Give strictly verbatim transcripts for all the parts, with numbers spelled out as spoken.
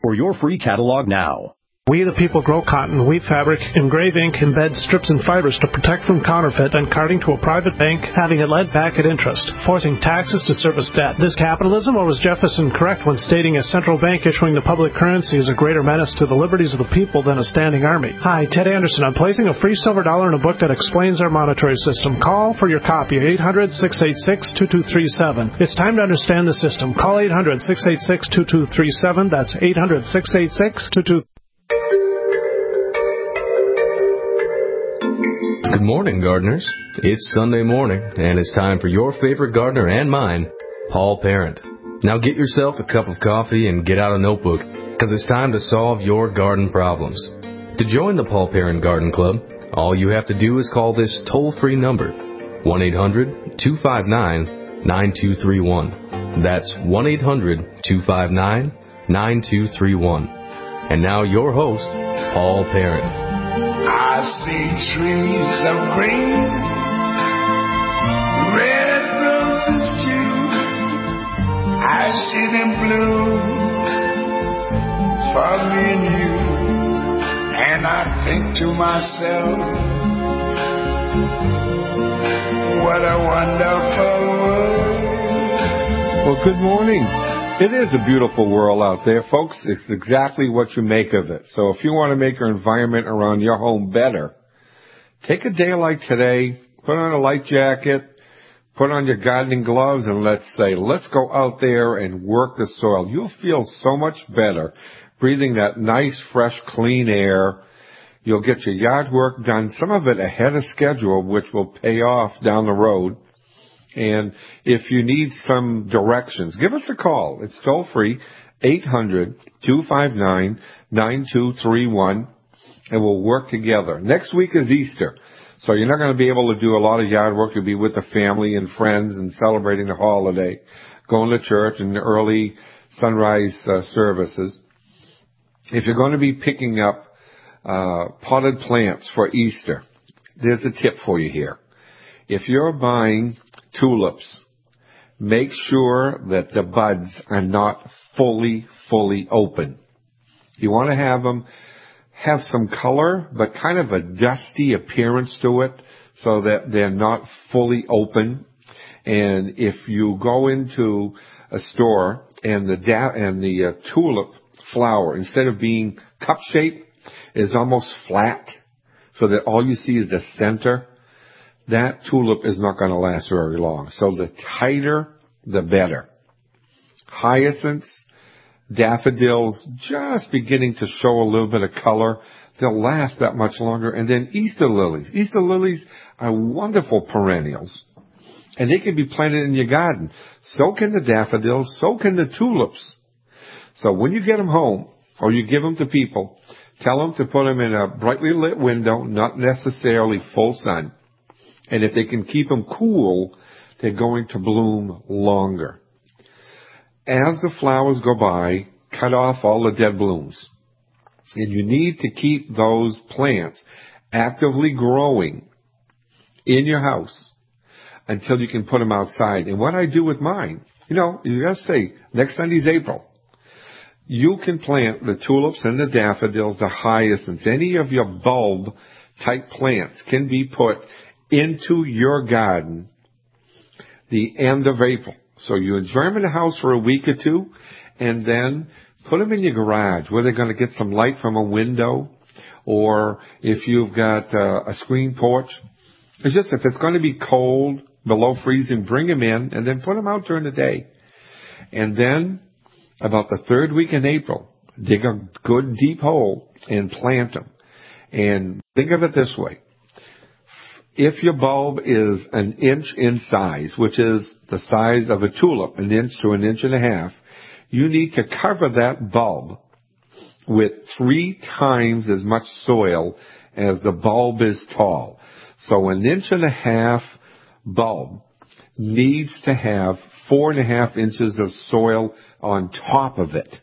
for your free catalog now. We the people grow cotton, weave fabric, engrave ink, embed strips and fibers to protect from counterfeit and carting to a private bank, having it led back at interest, forcing taxes to service debt. This capitalism, or was Jefferson correct when stating a central bank issuing the public currency is a greater menace to the liberties of the people than a standing army? Hi, Ted Anderson. I'm placing a free silver dollar in a book that explains our monetary system. Call for your copy at eight hundred, six eight six, two two three seven. It's time to understand the system. Call eight hundred, six eight six, two two three seven. That's eight hundred, six eight six, two two three seven. Good morning, gardeners. It's Sunday morning, and it's time for your favorite gardener and mine, Paul Parent. Now get yourself a cup of coffee and get out a notebook, because it's time to solve your garden problems. To join the Paul Parent Garden Club, all you have to do is call this toll-free number, one eight hundred, two five nine, nine two three one. That's one eight hundred, two five nine, nine two three one. And now your host, Paul Parent. I see trees of green, red roses too. I see them bloom for me and you. And I think to myself, what a wonderful world. Well, good morning. It is a beautiful world out there, folks. It's exactly what you make of it. So if you want to make your environment around your home better, take a day like today, put on a light jacket, put on your gardening gloves, and let's say, let's go out there and work the soil. You'll feel so much better breathing that nice, fresh, clean air. You'll get your yard work done, some of it ahead of schedule, which will pay off down the road. And if you need some directions, give us a call. It's toll-free, eight hundred, two five nine, nine two three one, and we'll work together. Next week is Easter, so you're not going to be able to do a lot of yard work. You'll be with the family and friends and celebrating the holiday, going to church and the early sunrise uh, services. If you're going to be picking up uh, potted plants for Easter, there's a tip for you here. If you're buying tulips, make sure that the buds are not fully, fully open. You want to have them have some color, but kind of a dusty appearance to it so that they're not fully open. And if you go into a store and the da- and the uh, tulip flower, instead of being cup-shaped, is almost flat so that all you see is the center, that tulip is not going to last very long. So the tighter, the better. Hyacinths, daffodils, just beginning to show a little bit of color. They'll last that much longer. And then Easter lilies. Easter lilies are wonderful perennials. And they can be planted in your garden. So can the daffodils. So can the tulips. So when you get them home, or you give them to people, tell them to put them in a brightly lit window, not necessarily full sun. And if they can keep them cool, they're going to bloom longer. As the flowers go by, cut off all the dead blooms. And you need to keep those plants actively growing in your house until you can put them outside. And what I do with mine, you know, you got to say, next Sunday's April. You can plant the tulips and the daffodils, the hyacinths, any of your bulb type plants can be put into your garden the end of April. So you enjoy them in the house for a week or two, and then put them in your garage where they're going to get some light from a window, or if you've got uh, a screen porch. It's just if it's going to be cold, below freezing, bring them in, and then put them out during the day. And then about the third week in April, dig a good deep hole and plant them. And think of it this way. If your bulb is an inch in size, which is the size of a tulip, an inch to an inch and a half, you need to cover that bulb with three times as much soil as the bulb is tall. So an inch and a half bulb needs to have four and a half inches of soil on top of it.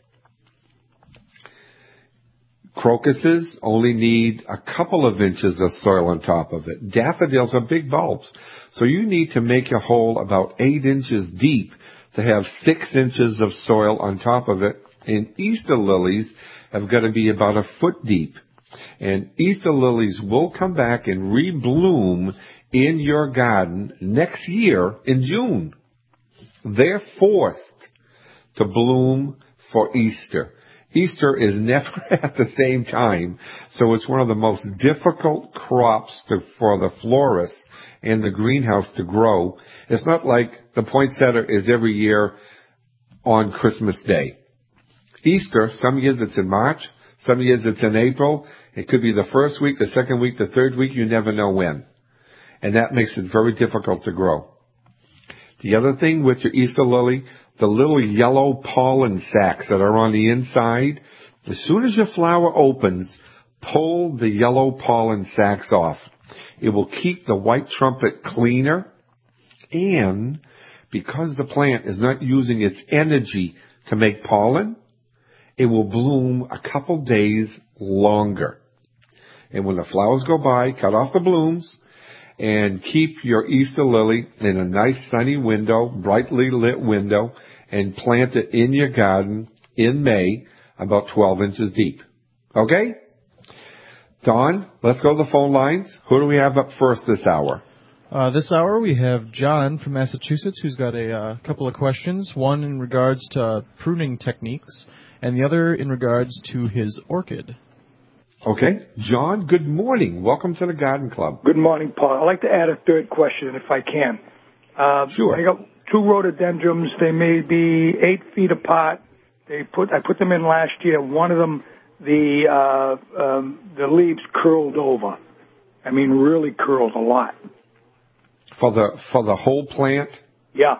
Crocuses only need a couple of inches of soil on top of it. Daffodils are big bulbs, so you need to make your hole about eight inches deep to have six inches of soil on top of it And Easter lilies have got to be about a foot deep. And Easter lilies will come back and rebloom in your garden next year in June. They're forced to bloom for Easter. Easter is never at the same time, so it's one of the most difficult crops to, for the florist and the greenhouse to grow. It's not like the poinsettia is every year on Christmas Day. Easter, some years it's in March, some years it's in April. It could be the first week, the second week, the third week. You never know when. And that makes it very difficult to grow. The other thing with your Easter lily, the little yellow pollen sacs that are on the inside, as soon as your flower opens, pull the yellow pollen sacs off. It will keep the white trumpet cleaner, and because the plant is not using its energy to make pollen, it will bloom a couple days longer. And when the flowers go by, cut off the blooms and keep your Easter lily in a nice sunny window, brightly lit window, and plant it in your garden in May, about twelve inches deep. Okay? Don, let's go to the phone lines. Who do we have up first this hour? Uh, this hour we have John from Massachusetts, who's got a uh, couple of questions, one in regards to pruning techniques and the other in regards to his orchid. Okay. John, good morning. Welcome to the Garden Club. Good morning, Paul. I'd like to add a third question if I can. Uh, sure. I got two rhododendrons. They may be eight feet apart. They put I put them in last year. One of them, the uh, um, the leaves curled over. I mean, really curled a lot. For the for the whole plant? Yeah.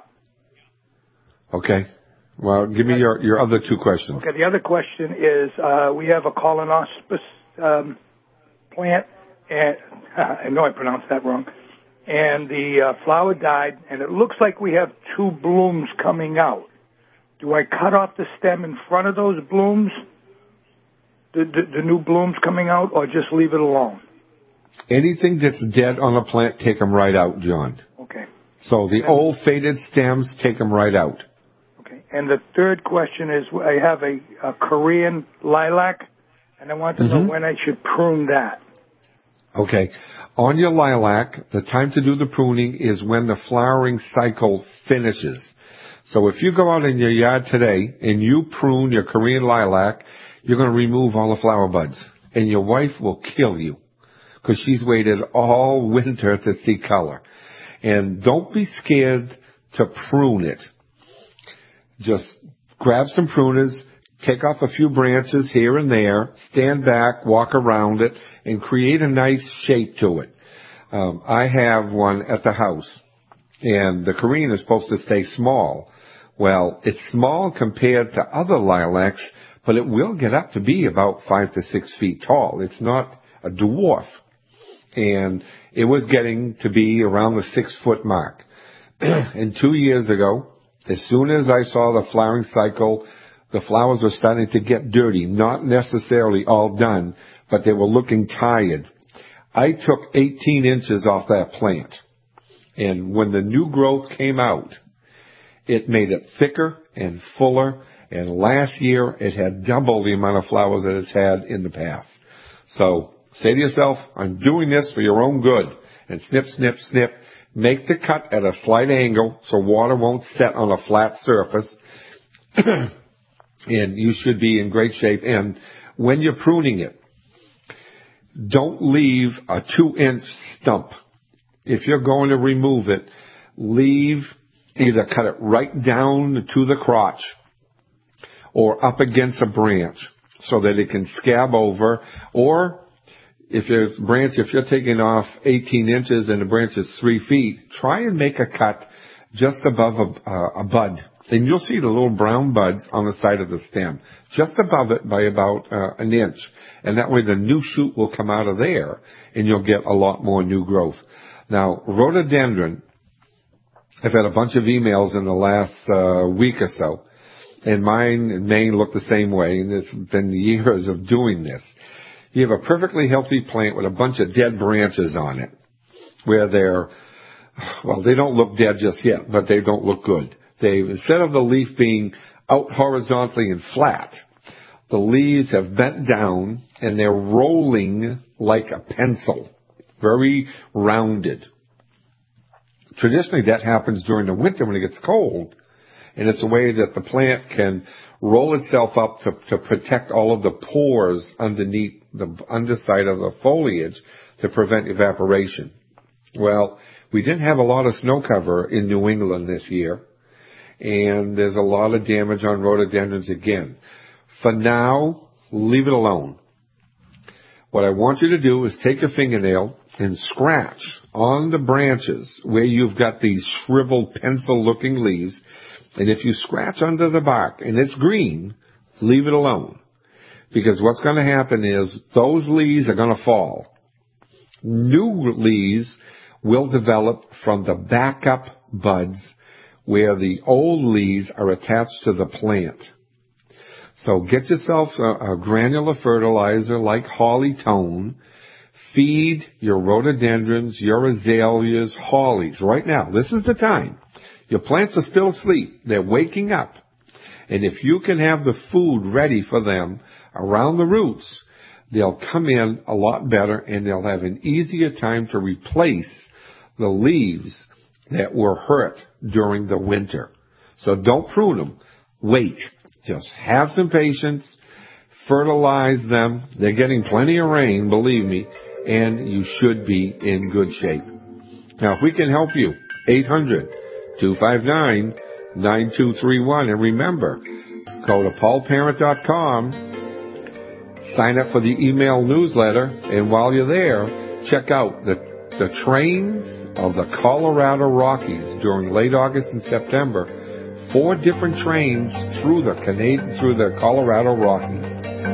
Okay. Well, give me your, your other two questions. Okay. The other question is, uh, we have a Colonospis um, plant, and I know I pronounced that wrong. And the uh, flower died, and it looks like we have two blooms coming out. Do I cut off the stem in front of those blooms, the, the, the new blooms coming out, or just leave it alone? Anything that's dead on a plant, take them right out, John. Okay. So the old faded stems, take them right out. Okay. And the third question is, I have a, a Korean lilac, and I want to mm-hmm. know when I should prune that. Okay. On your lilac, the time to do the pruning is when the flowering cycle finishes. So if you go out in your yard today and you prune your Korean lilac, you're going to remove all the flower buds. And your wife will kill you because she's waited all winter to see color. And don't be scared to prune it. Just grab some pruners, take off a few branches here and there, stand back, walk around it, and create a nice shape to it. Um, I have one at the house, and the Korean is supposed to stay small. Well, it's small compared to other lilacs, but it will get up to be about five to six feet tall. It's not a dwarf. And it was getting to be around the six-foot mark. And two years ago, as soon as I saw the flowering cycle, the flowers were starting to get dirty, not necessarily all done, but they were looking tired. I took eighteen inches off that plant. And when the new growth came out, it made it thicker and fuller. And last year, it had double the amount of flowers that it's had in the past. So say to yourself, I'm doing this for your own good. And snip, snip, snip. Make the cut at a slight angle so water won't set on a flat surface. And you should be in great shape. And when you're pruning it, don't leave a two-inch stump. If you're going to remove it, leave, either cut it right down to the crotch or up against a branch so that it can scab over. Or if your branch, if you're taking off eighteen inches and the branch is three feet, try and make a cut just above a, uh, a bud. And you'll see the little brown buds on the side of the stem, just above it by about uh, an inch. And that way the new shoot will come out of there, and you'll get a lot more new growth. Now, rhododendron, I've had a bunch of emails in the last uh, week or so, and mine in Maine look the same way, and it's been years of doing this. You have a perfectly healthy plant with a bunch of dead branches on it, where they're, well, they don't look dead just yet, but they don't look good. They, instead of the leaf being out horizontally and flat. The leaves have bent down and they're rolling like a pencil, very rounded. Traditionally, that happens during the winter when it gets cold, and it's a way that the plant can roll itself up to, to protect all of the pores underneath the underside of the foliage to prevent evaporation. Well, we didn't have a lot of snow cover in New England this year, and there's a lot of damage on rhododendrons again. For now, leave it alone. What I want you to do is take a fingernail and scratch on the branches where you've got these shriveled pencil-looking leaves. And if you scratch under the bark and it's green, leave it alone. Because what's going to happen is those leaves are going to fall. New leaves will develop from the backup buds where the old leaves are attached to the plant. So get yourself a, a granular fertilizer like Holly Tone. Feed your rhododendrons, your azaleas, hollies right now. This is the time. Your plants are still asleep. They're waking up. And if you can have the food ready for them around the roots, they'll come in a lot better and they'll have an easier time to replace the leaves that were hurt during the winter. So don't prune them. Wait. Just have some patience. Fertilize them. They're getting plenty of rain, believe me, and you should be in good shape. Now, if we can help you, eight hundred, two five nine, nine two three one. And remember, go to paul parent dot com, sign up for the email newsletter, and while you're there, check out the, the trains of the Colorado Rockies during late August and September. Four different trains through the Canadian, through the Colorado Rockies.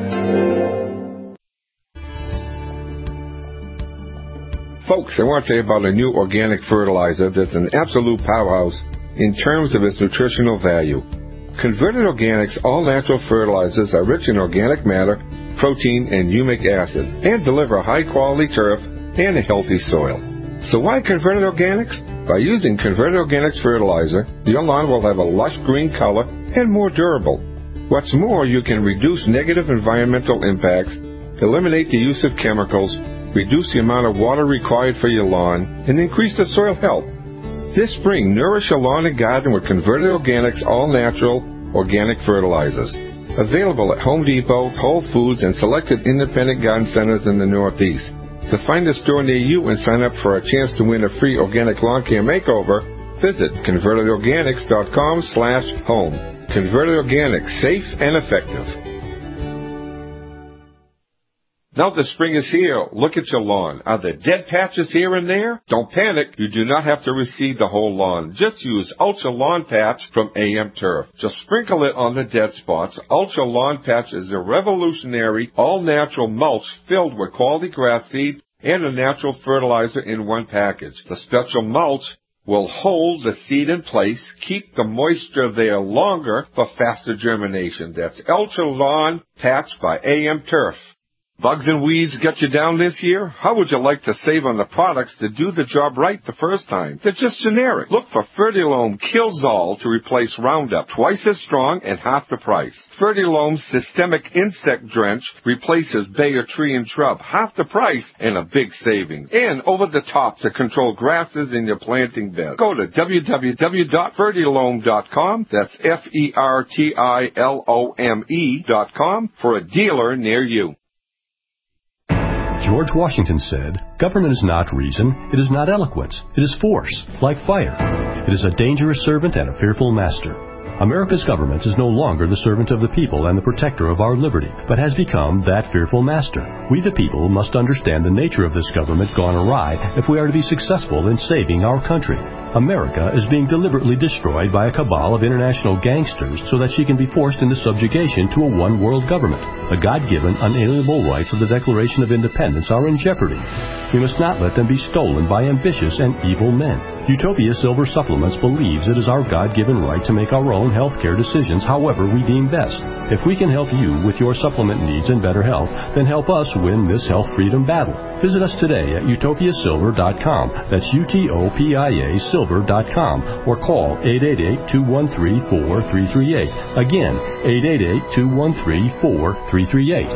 Folks, I want to tell you about a new organic fertilizer that's an absolute powerhouse in terms of its nutritional value. Converted Organics all-natural fertilizers are rich in organic matter, protein, and humic acid, and deliver high-quality turf and a healthy soil. So why Converted Organics? By using Converted Organics fertilizer, your lawn will have a lush green color and more durable. What's more, you can reduce negative environmental impacts, eliminate the use of chemicals, reduce the amount of water required for your lawn, and increase the soil health. This spring, nourish your lawn and garden with Converted Organics all-natural organic fertilizers. Available at Home Depot, Whole Foods, and selected independent garden centers in the Northeast. To find a store near you and sign up for a chance to win a free organic lawn care makeover, visit converted organics dot com slash home. Converted Organics, safe and effective. Now the spring is here. Look at your lawn. Are there dead patches here and there? Don't panic. You do not have to reseed the whole lawn. Just use Ultra Lawn Patch from A M Turf. Just sprinkle it on the dead spots. Ultra Lawn Patch is a revolutionary, all-natural mulch filled with quality grass seed and a natural fertilizer in one package. The special mulch will hold the seed in place, keep the moisture there longer for faster germination. That's Ultra Lawn Patch by A M Turf. Bugs and weeds get you down this year? How would you like to save on the products that do the job right the first time? They're just generic. Look for Fertilome Killzall to replace Roundup, twice as strong and half the price. Fertilome Systemic Insect Drench replaces Bayer tree and shrub, half the price and a big savings. And over the top to control grasses in your planting bed. Go to w w w dot fertilome dot com, that's F E R T I L O M E dot com, for a dealer near you. George Washington said, "Government is not reason, it is not eloquence, it is force, like fire. It is a dangerous servant and a fearful master." America's government is no longer the servant of the people and the protector of our liberty, but has become that fearful master. We the people must understand the nature of this government gone awry if we are to be successful in saving our country. America is being deliberately destroyed by a cabal of international gangsters so that she can be forced into subjugation to a one-world government. The God-given, unalienable rights of the Declaration of Independence are in jeopardy. We must not let them be stolen by ambitious and evil men. Utopia Silver Supplements believes it is our God-given right to make our own healthcare decisions however we deem best. If we can help you with your supplement needs and better health, then help us win this health freedom battle. Visit us today at utopia silver dot com. That's U T O P I A silver dot com or call eight eight eight, two one three, four three three eight. Again, eight eight eight, two one three, four three three eight.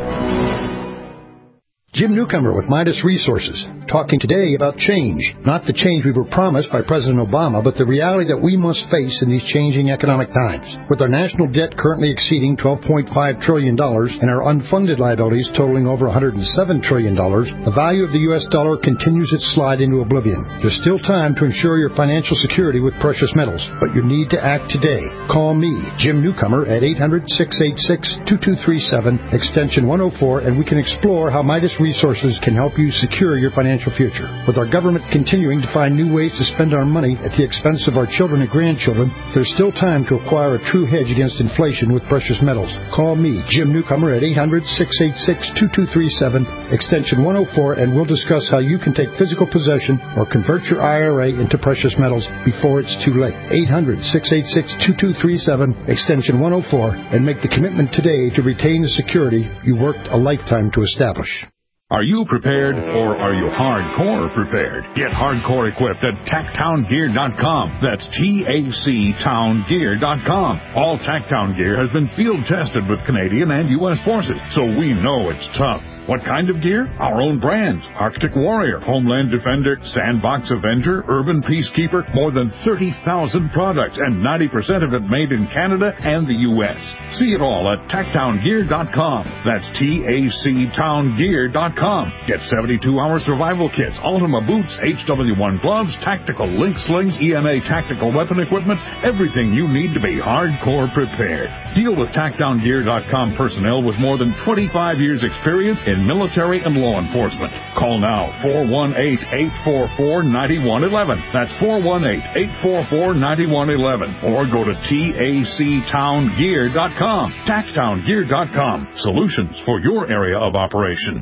Jim Newcomer with Midas Resources, talking today about change. Not the change we were promised by President Obama, but the reality that we must face in these changing economic times. With our national debt currently exceeding twelve point five trillion dollars and our unfunded liabilities totaling over one hundred seven trillion dollars, the value of the U S dollar continues its slide into oblivion. There's still time to ensure your financial security with precious metals, but you need to act today. Call me, Jim Newcomer, at eight hundred, six eight six, two two three seven, extension one oh four, and we can explore how Midas Resources can help you secure your financial future. With our government continuing to find new ways to spend our money at the expense of our children and grandchildren, there's still time to acquire a true hedge against inflation with precious metals. Call me, Jim Newcomer, at eight hundred, six eight six, two two three seven, extension one oh four, and we'll discuss how you can take physical possession or convert your I R A into precious metals before it's too late. eight hundred, six eight six, two two three seven, extension one oh four, and make the commitment today to retain the security you worked a lifetime to establish. Are you prepared, or are you hardcore prepared? Get hardcore equipped at tacktown gear dot com. That's T A C town gear dot com. All Tacktown gear has been field tested with Canadian and U S forces, so we know it's tough. What kind of gear? Our own brands. Arctic Warrior, Homeland Defender, Sandbox Avenger, Urban Peacekeeper, more than thirty thousand products, and ninety percent of it made in Canada and the U S. See it all at tacktown gear dot com. That's T A C town gear dot com. Get seventy-two hour survival kits, Ultima boots, H W one gloves, tactical link slings, E M A tactical weapon equipment, everything you need to be hardcore prepared. Deal with tacktown gear dot com personnel with more than twenty-five years experience in military and law enforcement. Call now, four one eight, eight four four, nine one one one. That's four one eight, eight four four, nine one one one. Or go to T A C town gear dot com. tacktown gear dot com. Solutions for your area of operation.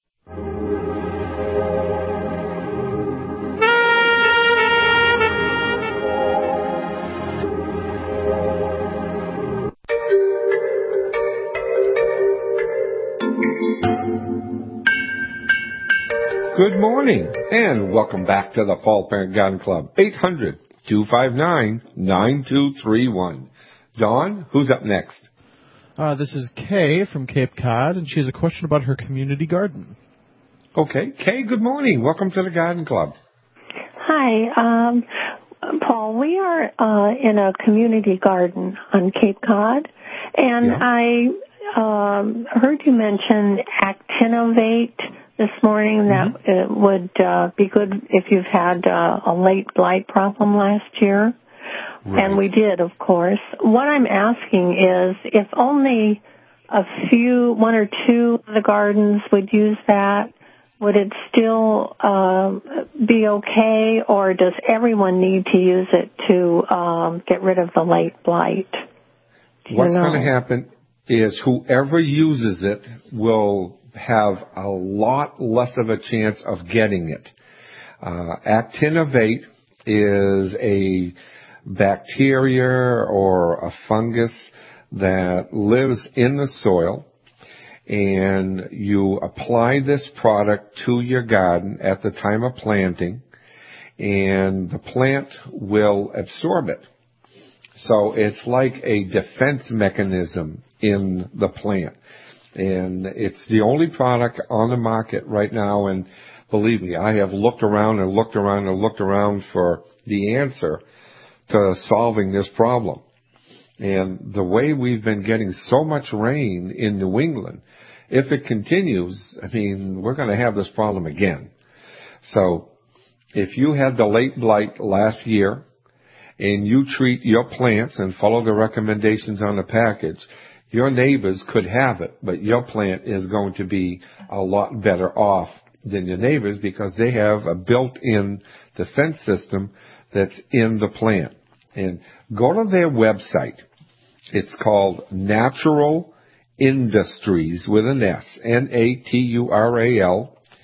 Good morning, and welcome back to the Paul Parent Garden Club. eight hundred, two five nine, nine two three one. Dawn, who's up next? Uh, this is Kay from Cape Cod, and she has a question about her community garden. Okay. Kay, good morning. Welcome to the Garden Club. Hi, um, Paul. We are uh, in a community garden on Cape Cod, and yeah. I um, heard you mention Actinovate this morning. That mm-hmm. it would uh, be good if you've had uh, a late blight problem last year. Right. And we did, of course. What I'm asking is if only a few, one or two of the gardens would use that, would it still uh, be okay, or does everyone need to use it to um, get rid of the late blight? Do What's going to happen is whoever uses it will have a lot less of a chance of getting it. Uh, Actinovate is a bacteria or a fungus that lives in the soil, and you apply this product to your garden at the time of planting, and the plant will absorb it. So it's like a defense mechanism in the plant. And it's the only product on the market right now, and believe me, I have looked around and looked around and looked around for the answer to solving this problem. And the way we've been getting so much rain in New England, if it continues, I mean, we're going to have this problem again. So if you had the late blight last year and you treat your plants and follow the recommendations on the package, your neighbors could have it, but your plant is going to be a lot better off than your neighbors because they have a built-in defense system that's in the plant. And go to their website. It's called Natural Industries with an S, N A T U R A L,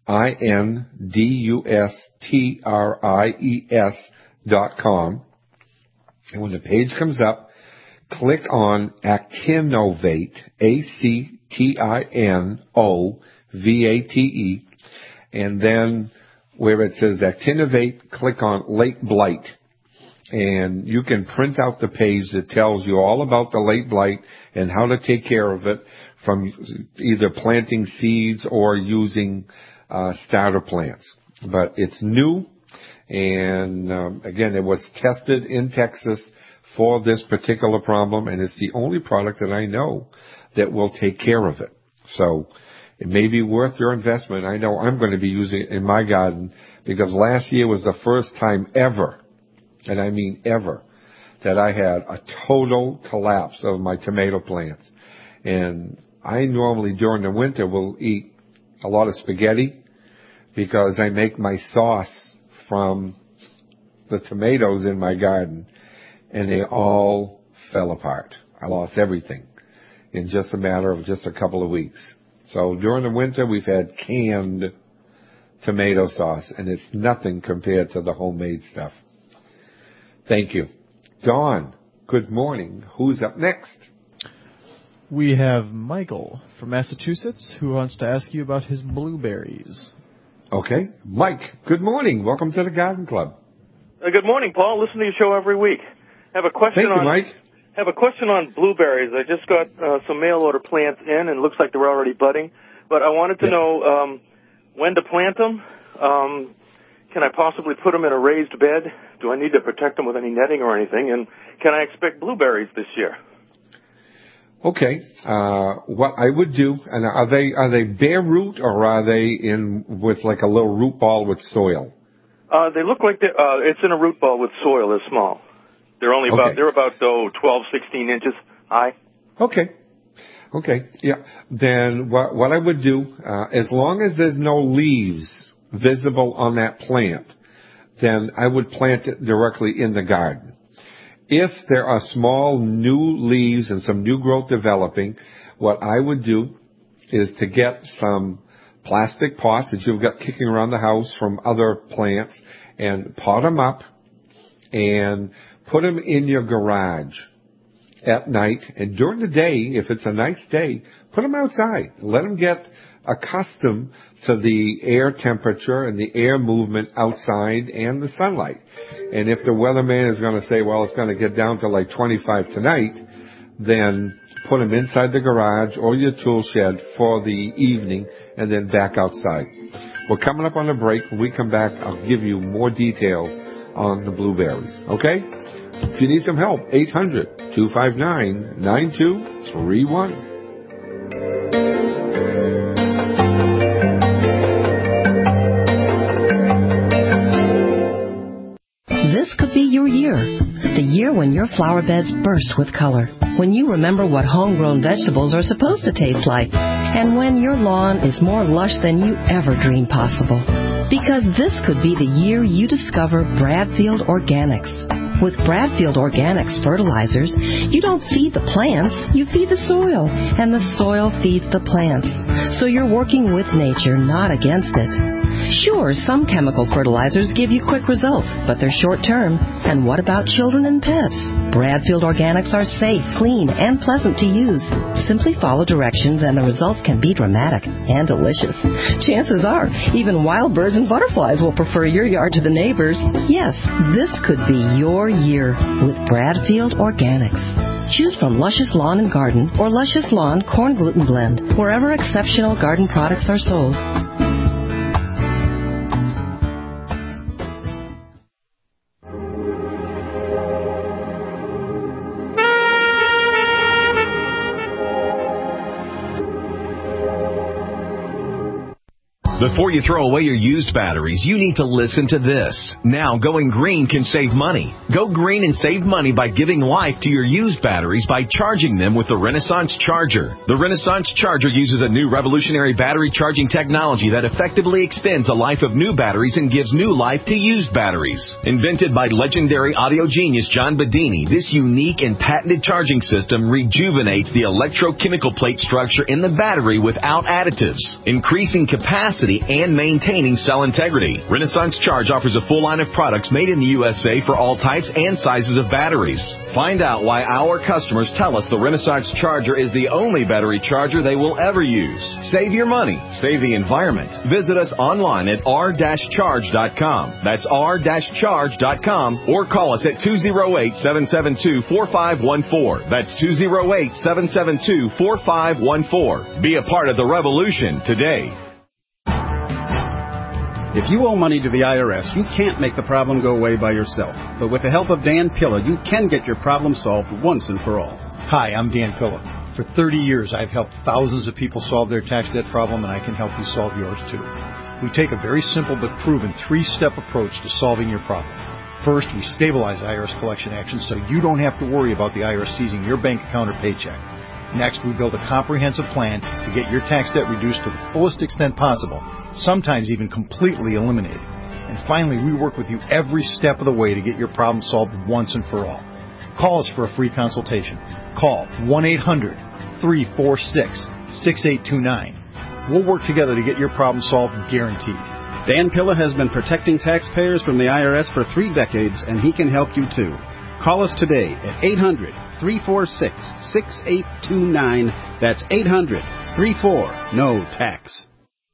I N D U S T R I E S dot com. And when the page comes up, click on Actinovate, A C T I N O V A T E, and then where it says Actinovate, click on Late Blight. And you can print out the page that tells you all about the late blight and how to take care of it, from either planting seeds or using uh, starter plants. But it's new, and um, again, it was tested in Texas for this particular problem, and it's the only product that I know that will take care of it. So it may be worth your investment. I know I'm going to be using it in my garden, because last year was the first time ever, and I mean ever, that I had a total collapse of my tomato plants. And I normally during the winter will eat a lot of spaghetti, because I make my sauce from the tomatoes in my garden, and they all fell apart. I lost everything in just a matter of just a couple of weeks. So during the winter, we've had canned tomato sauce, and it's nothing compared to the homemade stuff. Thank you. Dawn, good morning. Who's up next? We have Michael from Massachusetts who wants to ask you about his blueberries. Okay. Mike, good morning. Welcome to the Garden Club. Uh, good morning, Paul. Listen to your show every week. I have a question Thank on you, Mike. have a question on blueberries. I just got uh, some mail order plants in, and it looks like they're already budding. But I wanted to yeah. know um, when to plant them. Um, can I possibly put them in a raised bed? Do I need to protect them with any netting or anything? And can I expect blueberries this year? Okay. Uh, what I would do, and are they are they bare root, or are they in with like a little root ball with soil? Uh, they look like they're, uh, it's in a root ball with soil. They're small. They're only okay. about they're about oh, twelve, sixteen inches high. Okay. Okay. Yeah. Then what what I would do, uh, as long as there's no leaves visible on that plant, then I would plant it directly in the garden. If there are small new leaves and some new growth developing, what I would do is to get some plastic pots that you've got kicking around the house from other plants and pot them up and put them in your garage at night. And during the day, if it's a nice day, put them outside. Let them get accustomed to the air temperature and the air movement outside and the sunlight. And if the weatherman is going to say, well, it's going to get down to like twenty-five tonight, then put them inside the garage or your tool shed for the evening and then back outside. We're coming up on a break. When we come back, I'll give you more details on the blueberries. Okay? If you need some help, eight hundred, two five nine, nine two three one. This could be your year. The year when your flower beds burst with color. When you remember what homegrown vegetables are supposed to taste like. And when your lawn is more lush than you ever dreamed possible. Because this could be the year you discover Bradfield Organics. With Bradfield Organics fertilizers, you don't feed the plants, you feed the soil, and the soil feeds the plants. So you're working with nature, not against it. Sure, some chemical fertilizers give you quick results, but they're short-term. And what about children and pets? Bradfield Organics are safe, clean, and pleasant to use. Simply follow directions and the results can be dramatic and delicious. Chances are, even wild birds and butterflies will prefer your yard to the neighbors. Yes, this could be your year with Bradfield Organics. Choose from Luscious Lawn and Garden or Luscious Lawn Corn Gluten Blend, wherever exceptional garden products are sold. Before you throw away your used batteries, you need to listen to this. Now, going green can save money. Go green and save money by giving life to your used batteries by charging them with the Renaissance Charger. The Renaissance Charger uses a new revolutionary battery charging technology that effectively extends the life of new batteries and gives new life to used batteries. Invented by legendary audio genius John Bedini, this unique and patented charging system rejuvenates the electrochemical plate structure in the battery without additives, increasing capacity quality and maintaining cell integrity. Renaissance Charge offers a full line of products made in the U S A for all types and sizes of batteries. Find out why our customers tell us the Renaissance Charger is the only battery charger they will ever use. Save your money. Save the environment. Visit us online at r dash charge dot com. That's r dash charge dot com or call us at two oh eight, seven seven two, four five one four. That's two oh eight, seven seven two, four five one four. Be a part of the revolution today. If you owe money to the I R S, you can't make the problem go away by yourself. But with the help of Dan Pilla, you can get your problem solved once and for all. Hi, I'm Dan Pilla. For thirty years, I've helped thousands of people solve their tax debt problem, and I can help you solve yours too. We take a very simple but proven three-step approach to solving your problem. First, we stabilize I R S collection actions so you don't have to worry about the I R S seizing your bank account or paycheck. Next, we build a comprehensive plan to get your tax debt reduced to the fullest extent possible, sometimes even completely eliminated. And finally, we work with you every step of the way to get your problem solved once and for all. Call us for a free consultation. Call one eight hundred, three four six, six eight two nine. We'll work together to get your problem solved, guaranteed. Dan Pilla has been protecting taxpayers from the I R S for three decades, and he can help you too. Call us today at eight hundred, three four six, six eight two nine. That's eight hundred, three four, N O tax.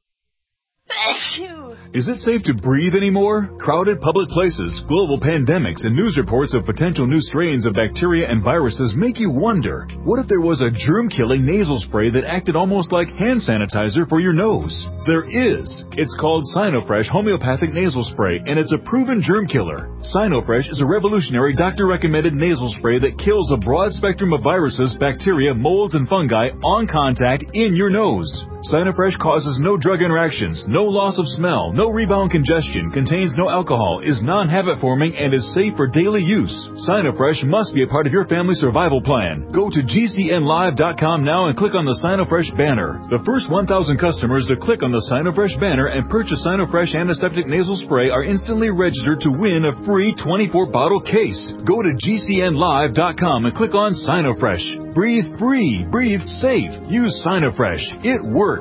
Is it safe to breathe anymore? Crowded public places, global pandemics, and news reports of potential new strains of bacteria and viruses make you wonder, what if there was a germ-killing nasal spray that acted almost like hand sanitizer for your nose? There is. It's called Sinofresh Homeopathic Nasal Spray, and it's a proven germ killer. Sinofresh is a revolutionary doctor-recommended nasal spray that kills a broad spectrum of viruses, bacteria, molds, and fungi on contact in your nose. Sinofresh causes no drug interactions, no loss of smell, no rebound congestion, contains no alcohol, is non-habit forming, and is safe for daily use. Sinofresh must be a part of your family survival plan. Go to G C N live dot com now and click on the Sinofresh banner. The first one thousand customers to click on the Sinofresh banner and purchase Sinofresh Antiseptic Nasal Spray are instantly registered to win a free twenty-four bottle case. Go to G C N live dot com and click on Sinofresh. Breathe free, breathe safe. Use Sinofresh. It works.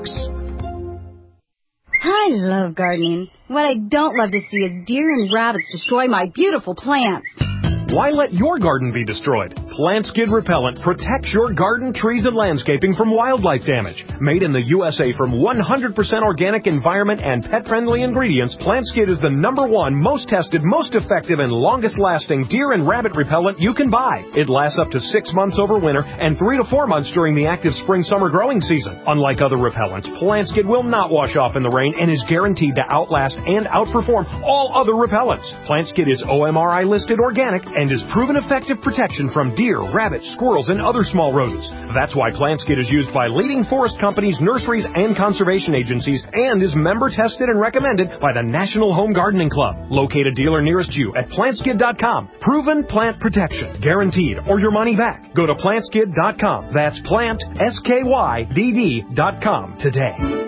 I love gardening. What I don't love to see is deer and rabbits destroy my beautiful plants. Why let your garden be destroyed? Plant Skid Repellent protects your garden, trees, and landscaping from wildlife damage. Made in the U S A from one hundred percent organic environment and pet-friendly ingredients, Plant Skid is the number one, most tested, most effective, and longest-lasting deer and rabbit repellent you can buy. It lasts up to six months over winter and three to four months during the active spring-summer growing season. Unlike other repellents, Plant Skid will not wash off in the rain and is guaranteed to outlast and outperform all other repellents. Plant Skid is O M R I listed organic and is proven effective protection from deer, rabbits, squirrels, and other small rodents. That's why Plant Skid is used by leading forest companies, nurseries, and conservation agencies, and is member tested and recommended by the National Home Gardening Club. Locate a dealer nearest you at plant skid dot com. Proven plant protection, guaranteed, or your money back. Go to plant skid dot com. That's plant, S K Y D D dot com today.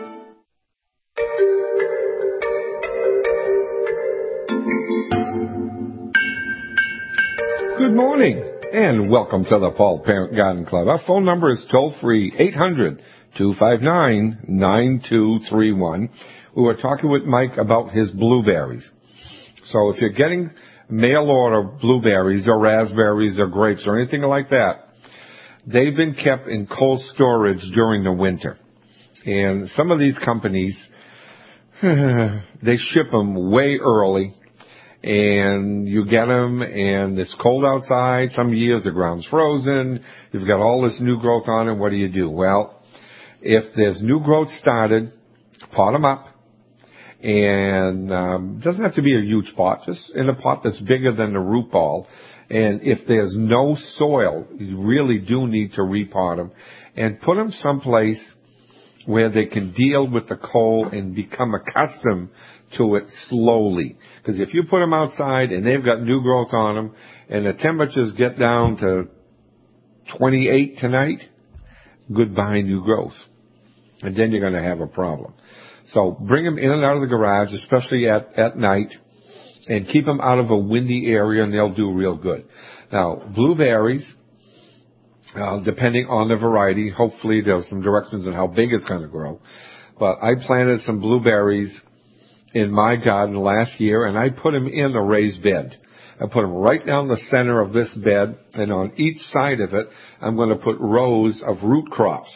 Good morning, and welcome to the Paul Parent Garden Club. Our phone number is toll-free, eight hundred, two five nine, nine two three one. We were talking with Mike about his blueberries. So if you're getting mail-order blueberries or raspberries or grapes or anything like that, they've been kept in cold storage during the winter. And some of these companies, they ship them way early. And you get them, and it's cold outside. Some years the ground's frozen. You've got all this new growth on it. What do you do? Well, if there's new growth started, pot them up. And um, it doesn't have to be a huge pot, just in a pot that's bigger than the root ball. And if there's no soil, you really do need to repot them. And put them someplace where they can deal with the cold and become accustomed to it slowly. Because if you put them outside and they've got new growth on them and the temperatures get down to twenty-eight tonight, goodbye new growth. And then you're going to have a problem. So bring them in and out of the garage, especially at, at night, and keep them out of a windy area and they'll do real good. Now, blueberries, uh, depending on the variety, hopefully there's some directions on how big it's going to grow. but I planted some blueberries in my garden last year, and I put them in a raised bed. I put them right down the center of this bed, and on each side of it, I'm going to put rows of root crops.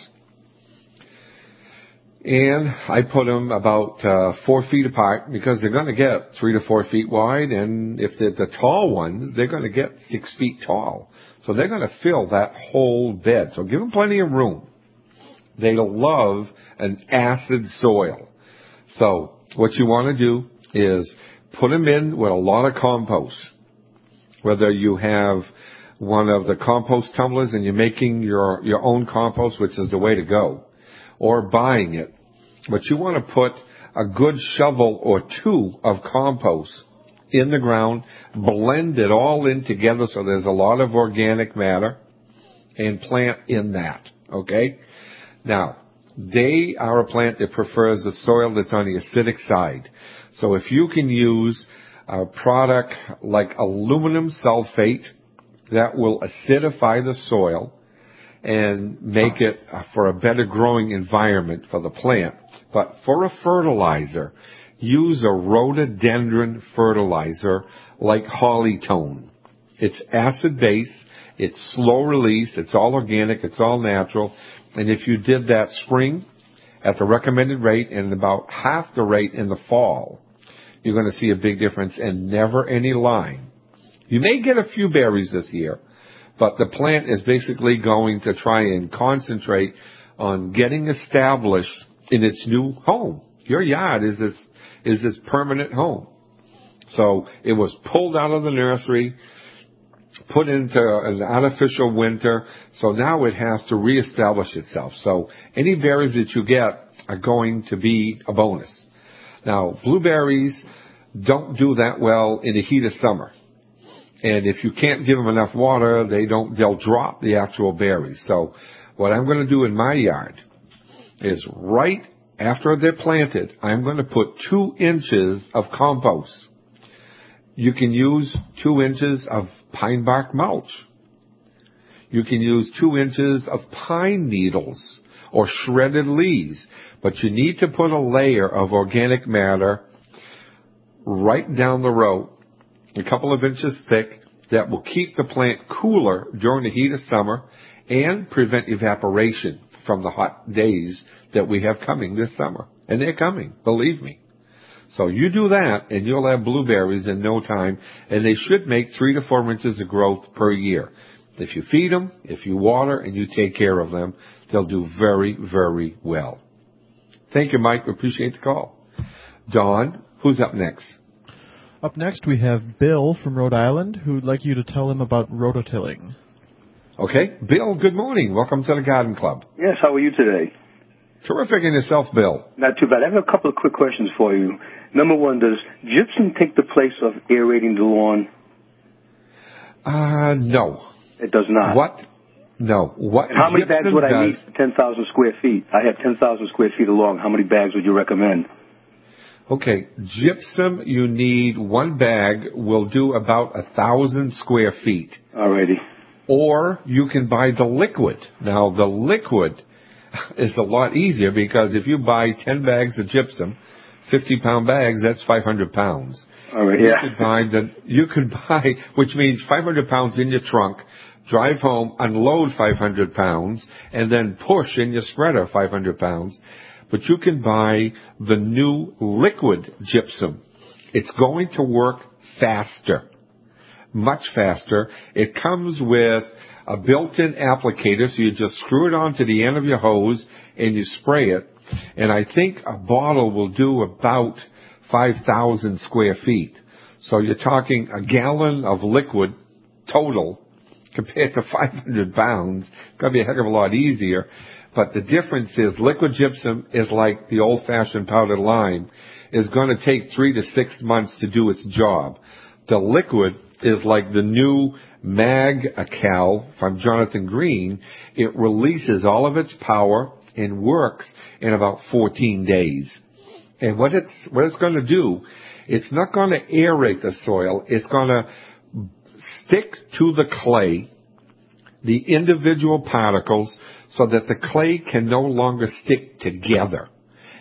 And I put them about uh, four feet apart because they're going to get three to four feet wide, and if they're the tall ones, they're going to get six feet tall. So they're going to fill that whole bed. So give them plenty of room. They love an acid soil. So what you want to do is put them in with a lot of compost. Whether you have one of the compost tumblers and you're making your, your own compost, which is the way to go, or buying it. But you want to put a good shovel or two of compost in the ground, blend it all in together so there's a lot of organic matter, and plant in that, okay? Now, they are a plant that prefers the soil that's on the acidic side. So if you can use a product like aluminum sulfate that will acidify the soil and make it for a better growing environment for the plant. But for a fertilizer, use a rhododendron fertilizer like Hollytone. It's acid-based, it's slow release, it's all organic, it's all natural. And if you did that spring at the recommended rate and about half the rate in the fall, you're going to see a big difference and never any line. You may get a few berries this year, but the plant is basically going to try and concentrate on getting established in its new home. Your yard is its, is its permanent home. So it was pulled out of the nursery, put into an artificial winter, so now it has to reestablish itself. So any berries that you get are going to be a bonus. Now, blueberries don't do that well in the heat of summer. And if you can't give them enough water, they don't, they'll drop the actual berries. So what I'm going to do in my yard is right after they're planted, I'm going to put two inches of compost. You can use two inches of pine bark mulch. You can use two inches of pine needles or shredded leaves. But you need to put a layer of organic matter right down the row, a couple of inches thick, that will keep the plant cooler during the heat of summer and prevent evaporation from the hot days that we have coming this summer. And they're coming, believe me. So you do that, and you'll have blueberries in no time, and they should make three to four inches of growth per year. If you feed them, if you water, and you take care of them, they'll do very, very well. Thank you, Mike. We appreciate the call. Don, who's up next? Up next, we have Bill from Rhode Island, who'd like you to tell him about rototilling. Okay. Bill, good morning. Welcome to the Garden Club. Yes, how are you today? Terrific. And yourself, Bill? Not too bad. I have a couple of quick questions for you. Number one, does gypsum take the place of aerating the lawn? Uh, no. It does not. What? No. What? And how many bags would I does, need for ten thousand square feet? I have ten thousand square feet along. How many bags would you recommend? Okay, gypsum, you need one bag will do about a thousand square feet. Alrighty. Or you can buy the liquid. Now, the liquid is a lot easier because if you buy ten bags of gypsum, fifty pound bags, that's five hundred pounds. All right, you yeah. Could buy the, you could buy, which means five hundred pounds in your trunk, drive home, unload five hundred pounds, and then push in your spreader five hundred pounds. But you can buy the new liquid gypsum. It's going to work faster, much faster. It comes with a built-in applicator, so you just screw it onto the end of your hose and you spray it. And I think a bottle will do about five thousand square feet. So you're talking a gallon of liquid total compared to five hundred pounds. It's going to be a heck of a lot easier. But the difference is liquid gypsum is like the old-fashioned powdered lime, is going to take three to six months to do its job. The liquid is like the new Mag-Cal from Jonathan Green. It releases all of its power and works in about fourteen days. And what it's, what it's going to do, it's not going to aerate the soil. It's going to stick to the clay, the individual particles, so that the clay can no longer stick together.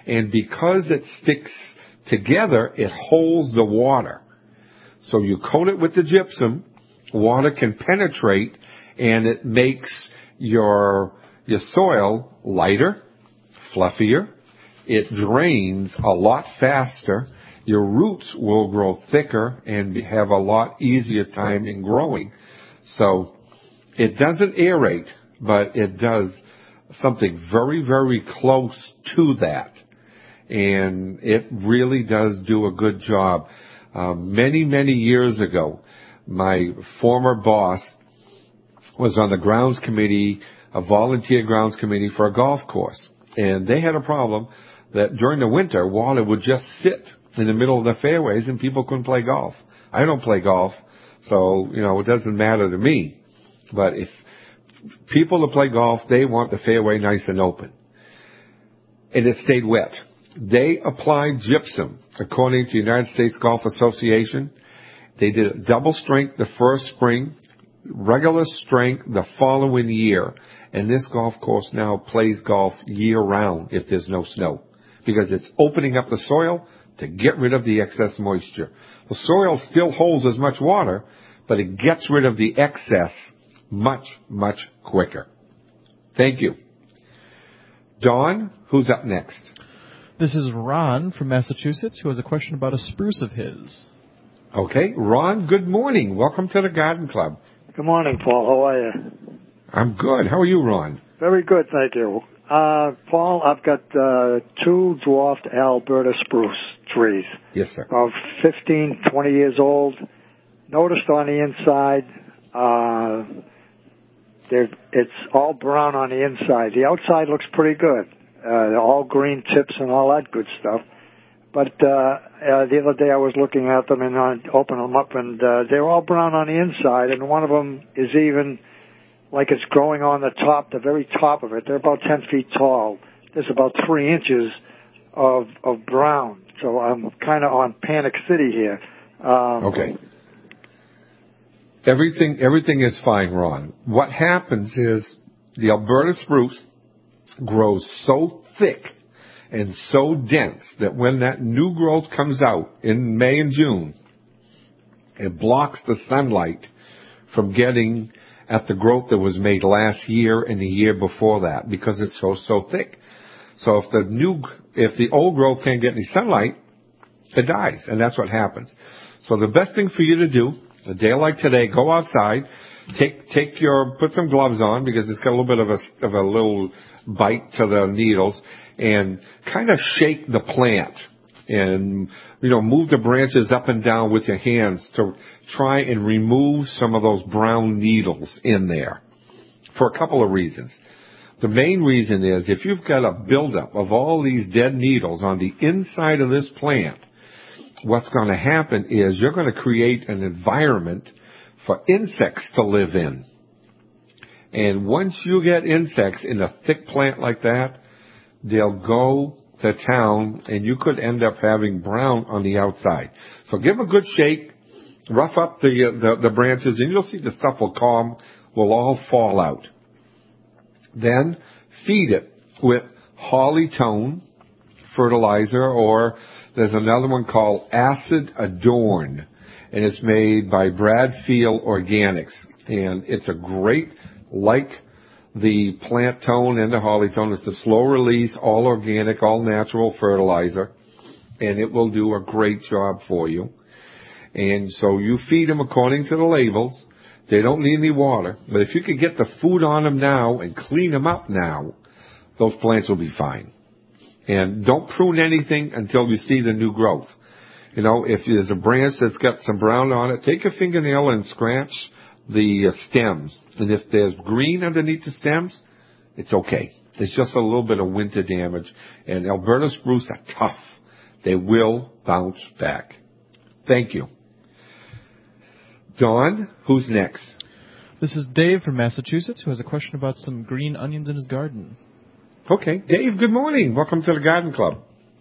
And because it sticks together, it holds the water. So you coat it with the gypsum, water can penetrate, and it makes your your soil lighter, fluffier. It drains a lot faster. Your roots will grow thicker and have a lot easier time in growing. So it doesn't aerate, but it does something very, very close to that. And it really does do a good job. Uh, many, many years ago, my former boss was on the grounds committee, a volunteer grounds committee for a golf course. And they had a problem that during the winter, water would just sit in the middle of the fairways and people couldn't play golf. I don't play golf, so, you know, it doesn't matter to me. But if people to play golf, they want the fairway nice and open. And it stayed wet. They applied gypsum, according to the United States Golf Association. They did it double strength the first spring, regular strength the following year. And this golf course now plays golf year-round if there's no snow, because it's opening up the soil to get rid of the excess moisture. The soil still holds as much water, but it gets rid of the excess much, much quicker. Thank you. Don, who's up next? This is Ron from Massachusetts, who has a question about a spruce of his. Okay, Ron, good morning. Welcome to the Garden Club. Good morning, Paul. How are you? I'm good. How are you, Ron? Very good, thank you. Uh, Paul, I've got uh, two dwarfed Alberta spruce trees. Yes, sir. About fifteen, twenty years old. Noticed on the inside, uh, it's all brown on the inside. The outside looks pretty good. Uh, all green tips and all that good stuff. But uh, uh, the other day I was looking at them and I opened them up, and uh, they're all brown on the inside, and one of them is even like it's growing on the top, the very top of it. They're about ten feet tall. There's about three inches of of brown. So I'm kind of on Panic City here. Um, okay. Everything everything is fine, Ron. What happens is the Alberta spruce grows so thick and so dense that when that new growth comes out in May and June, it blocks the sunlight from getting at the growth that was made last year and the year before that, because it's so, so thick. So if the new, if the old growth can't get any sunlight, it dies, and that's what happens. So the best thing for you to do, a day like today, go outside, take, take your, put some gloves on, because it's got a little bit of a, of a little bite to the needles, and kind of shake the plant. And, you know, move the branches up and down with your hands to try and remove some of those brown needles in there for a couple of reasons. The main reason is if you've got a buildup of all these dead needles on the inside of this plant, what's going to happen is you're going to create an environment for insects to live in. And once you get insects in a thick plant like that, they'll go to town, and you could end up having brown on the outside. So give them a good shake, rough up the, uh, the the branches, and you'll see the stuff will calm, will all fall out. Then feed it with Holly-Tone fertilizer, or there's another one called Acid Adorn, and it's made by Bradfield Organics, and it's a great, like the Plant Tone and the Holly-Tone, it's a slow release, all organic, all natural fertilizer, and it will do a great job for you. And so you feed them according to the labels. They don't need any water, but if you could get the food on them now and clean them up now, those plants will be fine. And don't prune anything until you see the new growth. You know, if there's a branch that's got some brown on it, take a fingernail and scratch the uh, stems. And if there's green underneath the stems, it's okay. It's just a little bit of winter damage. And Alberta spruce are tough. They will bounce back. Thank you. Don, who's next? This is Dave from Massachusetts, who has a question about some green onions in his garden. Okay. Dave, good morning. Welcome to the Garden Club.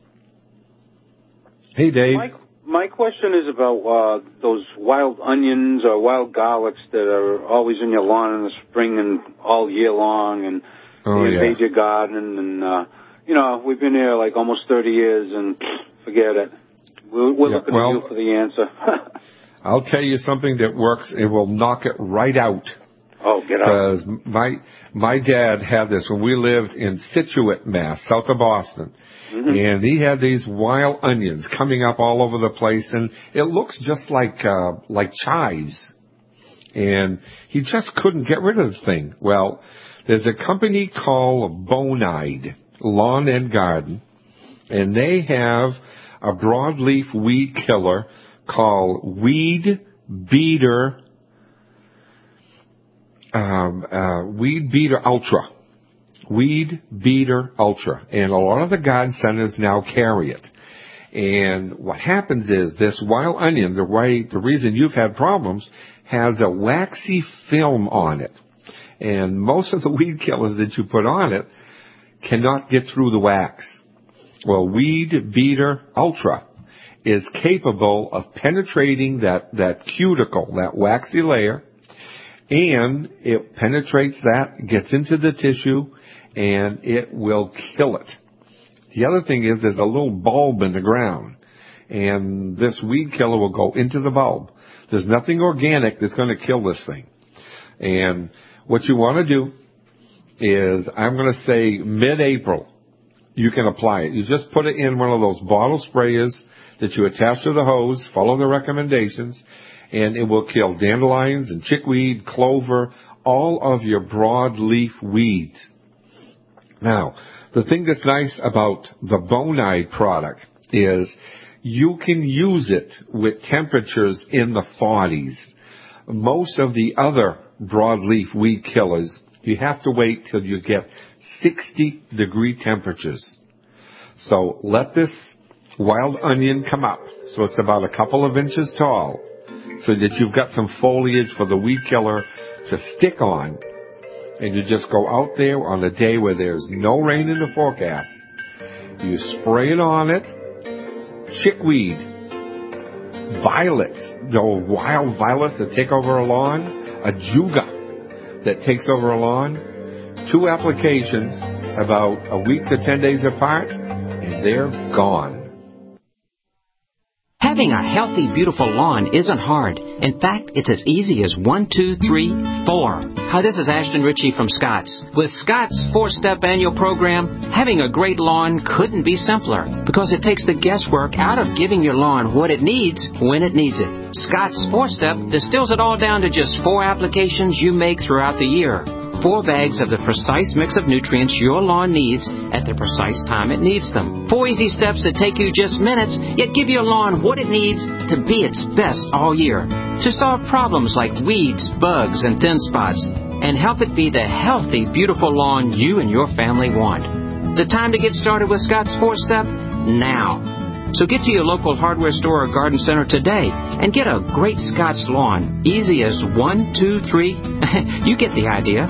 Hey, Dave. My, my question is about uh, those wild onions or wild garlics that are always in your lawn in the spring and all year long, and oh, they yeah. invade your garden. And uh, you know, we've been here like almost thirty years, and forget it. We're, we're yeah, looking well, to you for the answer. I'll tell you something that works. It will knock it right out. Oh, get out. Because my, my dad had this when we lived in Scituate, Mass, south of Boston. Mm-hmm. And he had these wild onions coming up all over the place, and it looks just like, uh, like chives. And he just couldn't get rid of the thing. Well, there's a company called Bonide Lawn and Garden, and they have a broadleaf weed killer called Weed Beater, um, uh, Weed Beater Ultra. Weed Beater Ultra. And a lot of the garden centers now carry it. And what happens is this wild onion, the way, the reason you've had problems, has a waxy film on it. And most of the weed killers that you put on it cannot get through the wax. Well, Weed Beater Ultra is capable of penetrating that, that cuticle, that waxy layer, and it penetrates that, gets into the tissue, and it will kill it. The other thing is there's a little bulb in the ground, and this weed killer will go into the bulb. There's nothing organic that's going to kill this thing. And what you want to do is, I'm going to say mid-April, you can apply it. You just put it in one of those bottle sprayers that you attach to the hose, follow the recommendations, and it will kill dandelions and chickweed, clover, all of your broadleaf weeds. Now, the thing that's nice about the Bonide product is you can use it with temperatures in the forties. Most of the other broadleaf weed killers, you have to wait till you get sixty degree temperatures. So let this wild onion come up, so it's about a couple of inches tall, so that you've got some foliage for the weed killer to stick on. And you just go out there on a day where there's no rain in the forecast. You spray it on it. Chickweed, violets, the wild violets that take over a lawn, a juga that takes over a lawn, two applications about a week to ten days apart, and they're gone. Having a healthy, beautiful lawn isn't hard. In fact, it's as easy as one, two, three, four. Hi, this is Ashton Ritchie from Scott's. With Scott's four-step annual program, having a great lawn couldn't be simpler because it takes the guesswork out of giving your lawn what it needs when it needs it. Scott's four-step distills it all down to just four applications you make throughout the year. Four bags of the precise mix of nutrients your lawn needs at the precise time it needs them. Four easy steps that take you just minutes, yet give your lawn what it needs to be its best all year. To solve problems like weeds, bugs, and thin spots, and help it be the healthy, beautiful lawn you and your family want. The time to get started with Scott's four-step? Now. So get to your local hardware store or garden center today and get a great Scott's lawn. Easy as one, two, three. You get the idea.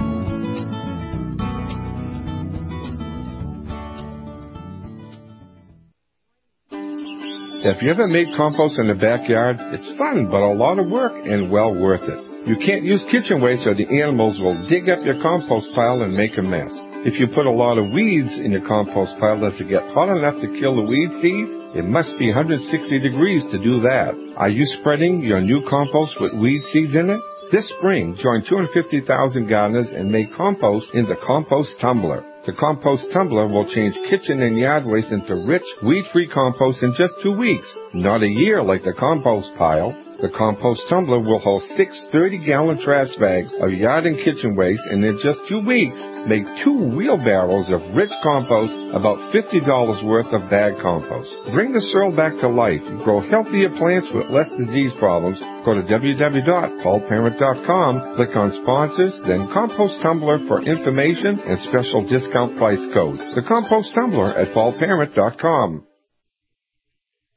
If you ever made compost in the backyard, it's fun, but a lot of work and well worth it. You can't use kitchen waste or the animals will dig up your compost pile and make a mess. If you put a lot of weeds in your compost pile, does it get hot enough to kill the weed seeds? It must be one hundred sixty degrees to do that. Are you spreading your new compost with weed seeds in it? This spring, join two hundred fifty thousand gardeners and make compost in the Compost Tumbler. The Compost Tumbler will change kitchen and yard waste into rich, weed-free compost in just two weeks, not a year like the compost pile. The Compost Tumbler will hold six thirty-gallon trash bags of yard and kitchen waste, and in just two weeks, make two wheelbarrows of rich compost, about fifty dollars worth of bag compost. Bring the soil back to life. Grow healthier plants with less disease problems. Go to w w w dot paul parent dot com, click on Sponsors, then Compost Tumbler for information and special discount price code. The Compost Tumbler at paul parent dot com.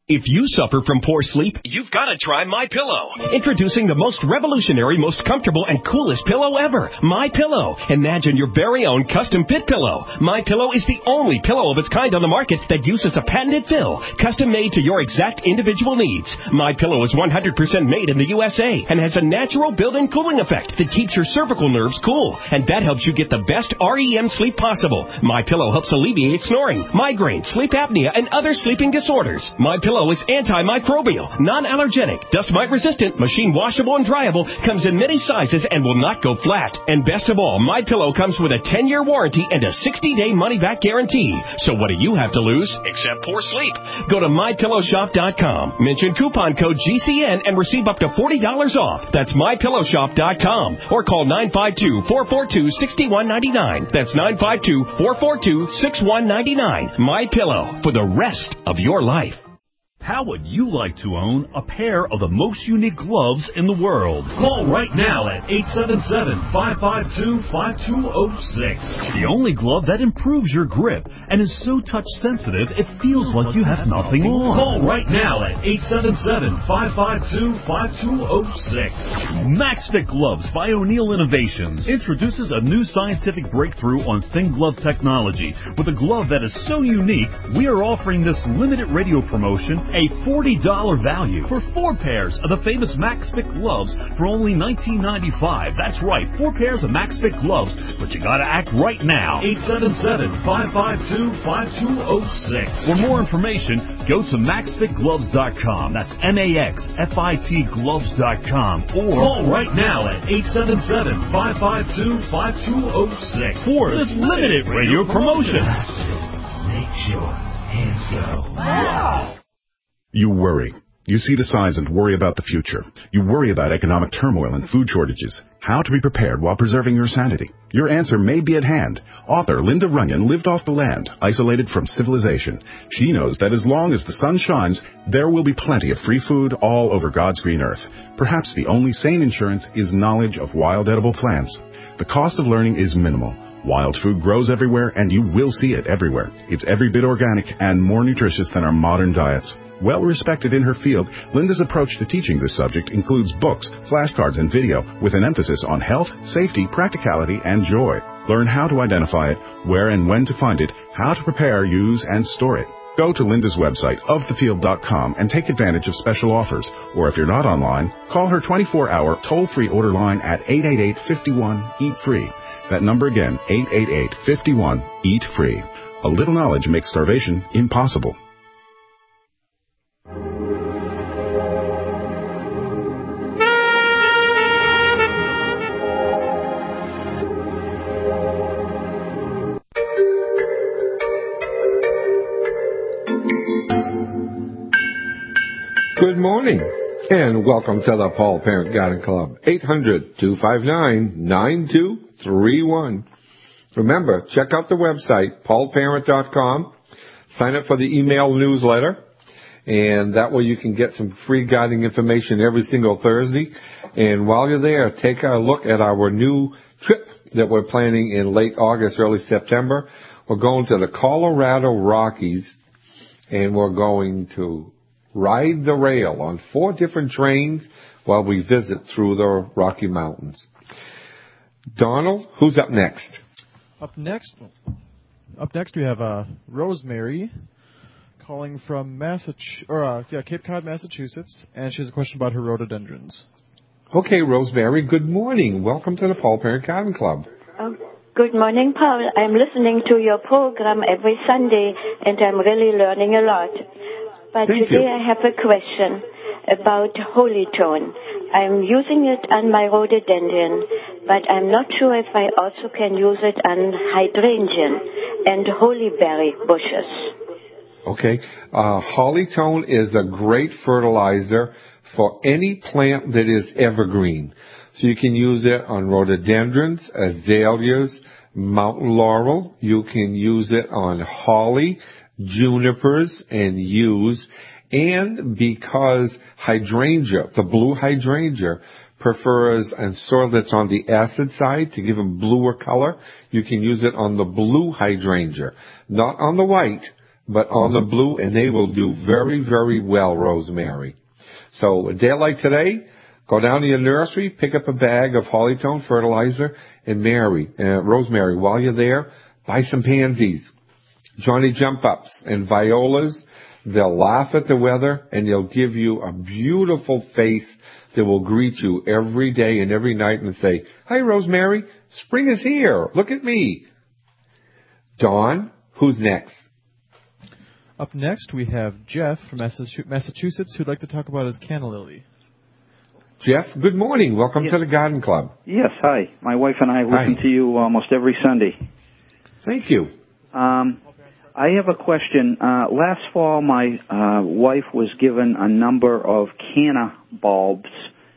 If you suffer from poor sleep, you've got to try MyPillow. Introducing the most revolutionary, most comfortable, and coolest pillow ever, MyPillow. Imagine your very own custom fit pillow. MyPillow is the only pillow of its kind on the market that uses a patented fill, custom made to your exact individual needs. MyPillow is one hundred percent made in the U S A and has a natural built-in cooling effect that keeps your cervical nerves cool, and that helps you get the best R E M sleep possible. MyPillow helps alleviate snoring, migraine, sleep apnea, and other sleeping disorders. MyPillow is antimicrobial, non-allergenic, dust mite resistant, machine washable and dryable, comes in many sizes and will not go flat. And best of all, MyPillow comes with a ten-year warranty and a sixty-day money-back guarantee. So what do you have to lose except poor sleep? Go to my pillow shop dot com, mention coupon code G C N and receive up to forty dollars off. That's my pillow shop dot com or call nine five two, four four two, six one nine nine. That's nine five two, four four two, six one nine nine. MyPillow, for the rest of your life. How would you like to own a pair of the most unique gloves in the world? Call right now at eight seven seven, five five two, five two zero six. The only glove that improves your grip and is so touch sensitive it feels like you have nothing on. Call right now at eight seven seven, five five two, five two zero six. MaxFit Gloves by O'Neill Innovations introduces a new scientific breakthrough on thin glove technology. With a glove that is so unique, we are offering this limited radio promotion a forty dollars value for four pairs of the famous MaxFit gloves for only nineteen ninety-five. That's right, four pairs of MaxFit gloves, but you gotta act right now. eight seven seven, five five two, five two zero six. For more information, go to max fit gloves dot com. That's M A X F I T gloves dot com. Or call right now at eight seven seven, five five two, five two zero six for this limited radio promotion. Make sure hands go. Wow. You worry. You see the signs and worry about the future. You worry about economic turmoil and food shortages. How to be prepared while preserving your sanity. Your answer may be at hand. Author Linda Runyon lived off the land, isolated from civilization. She knows that as long as the sun shines, there will be plenty of free food all over God's green earth. Perhaps the only sane insurance is knowledge of wild edible plants. The cost of learning is minimal. Wild food grows everywhere, and you will see it everywhere. It's every bit organic and more nutritious than our modern diets. Well respected in her field, Linda's approach to teaching this subject includes books, flashcards, and video with an emphasis on health, safety, practicality, and joy. Learn how to identify it, where and when to find it, how to prepare, use, and store it. Go to Linda's website, of the field dot com, and take advantage of special offers. Or if you're not online, call her twenty-four hour toll-free order line at eight eight eight, five one, eat free. That number again, eight eight eight, five one, eat free. A little knowledge makes starvation impossible. Good morning, and welcome to the Paul Parent Garden Club, eight hundred, two five nine, nine two three one. Remember, check out the website, paul parent dot com. Sign up for the email newsletter, and that way you can get some free gardening information every single Thursday. And while you're there, take a look at our new trip that we're planning in late August, early September. We're going to the Colorado Rockies, and we're going to ride the rail on four different trains while we visit through the Rocky Mountains. Donald, who's up next? Up next, up next we have uh, Rosemary calling from Massachusetts, or uh, yeah, Cape Cod, Massachusetts, and she has a question about her rhododendrons. Okay, Rosemary. Good morning. Welcome to the Paul Parent Garden Club. Oh, good morning, Paul. I'm listening to your program every Sunday, and I'm really learning a lot. But Thank today you. I have a question about Holy Tone. I'm using it on my rhododendron, but I'm not sure if I also can use it on hydrangea and holyberry bushes. Okay. Uh, Hollytone is a great fertilizer for any plant that is evergreen. So you can use it on rhododendrons, azaleas, mountain laurel. You can use it on holly, junipers, and yews. And because hydrangea, the blue hydrangea, prefers and soil that's on the acid side to give them bluer color, you can use it on the blue hydrangea. Not on the white, but on the blue, and they will do very, very well, Rosemary. So a day like today, go down to your nursery, pick up a bag of Hollytone fertilizer, and Mary, uh, Rosemary, while you're there, buy some pansies, Johnny jump-ups, and violas. They'll laugh at the weather, and they'll give you a beautiful face that will greet you every day and every night and say, "Hi, Rosemary, spring is here. Look at me." Dawn, who's next? Up next, we have Jeff from Massachusetts who'd like to talk about his canna lily. Jeff, good morning. Welcome yes. to the Garden Club. Yes, hi. My wife and I listen hi. to you almost every Sunday. Thank you. Um, I have a question. Uh, last fall, my uh, wife was given a number of canna bulbs,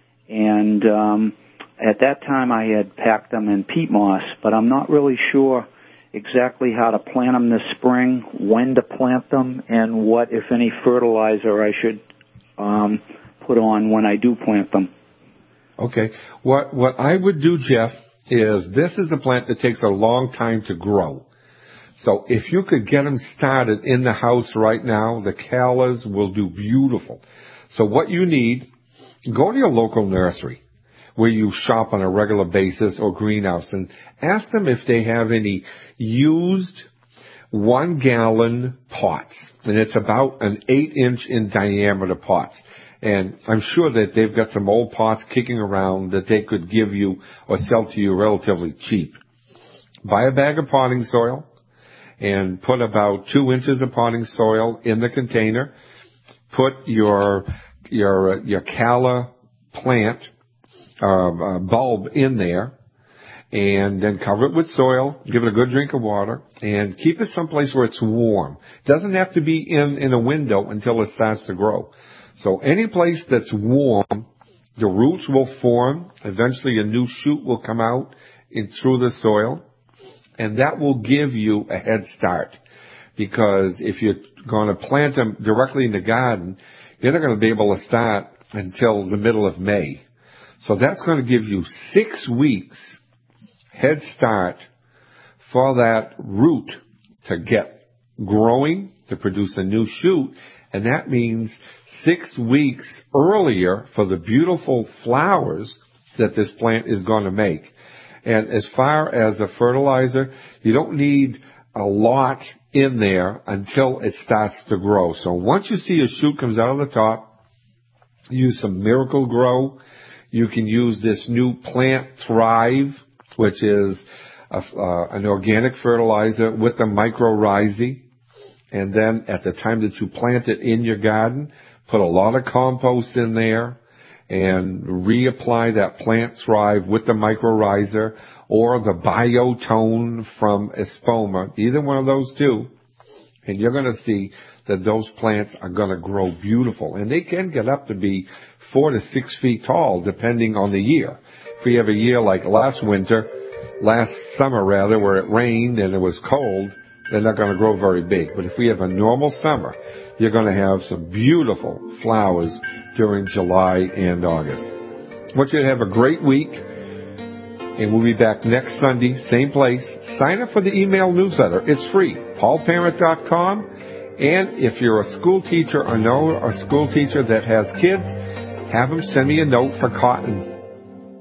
and um, at that time I had packed them in peat moss, but I'm not really sure exactly how to plant them this spring, when to plant them, and what, if any, fertilizer I should um, put on when I do plant them. Okay. What what I would do, Jeff, is this is a plant that takes a long time to grow. So if you could get them started in the house right now, the callas will do beautiful. So what you need, go to your local nursery where you shop on a regular basis or greenhouse and ask them if they have any used one gallon pots. And it's about an eight inch in diameter pots. And I'm sure that they've got some old pots kicking around that they could give you or sell to you relatively cheap. Buy a bag of potting soil and put about two inches of potting soil in the container. Put your your your calla plant uh, uh, bulb in there, and then cover it with soil. Give it a good drink of water, and keep it someplace where it's warm. Doesn't have to be in in a window until it starts to grow. So any place that's warm, the roots will form. Eventually, a new shoot will come out in through the soil. And that will give you a head start, because if you're going to plant them directly in the garden, you're not going to be able to start until the middle of May. So that's going to give you six weeks head start for that root to get growing, to produce a new shoot, and that means six weeks earlier for the beautiful flowers that this plant is going to make. And as far as a fertilizer, you don't need a lot in there until it starts to grow. So once you see a shoot comes out of the top, use some Miracle Grow. You can use this new Plant Thrive, which is a, uh, an organic fertilizer with the mycorrhizae. And then at the time that you plant it in your garden, put a lot of compost in there and reapply that Plant Thrive with the mycorrhiza or the Biotone from Espoma, either one of those two, and you're going to see that those plants are going to grow beautiful. And they can get up to be four to six feet tall, depending on the year. If we have a year like last winter, last summer rather, where it rained and it was cold, they're not going to grow very big. But if we have a normal summer, you're going to have some beautiful flowers during July and August. I want you to have a great week, and we'll be back next Sunday, same place. Sign up for the email newsletter. It's free, paul parent dot com. And if you're a school teacher or know a school teacher that has kids, have them send me a note for cotton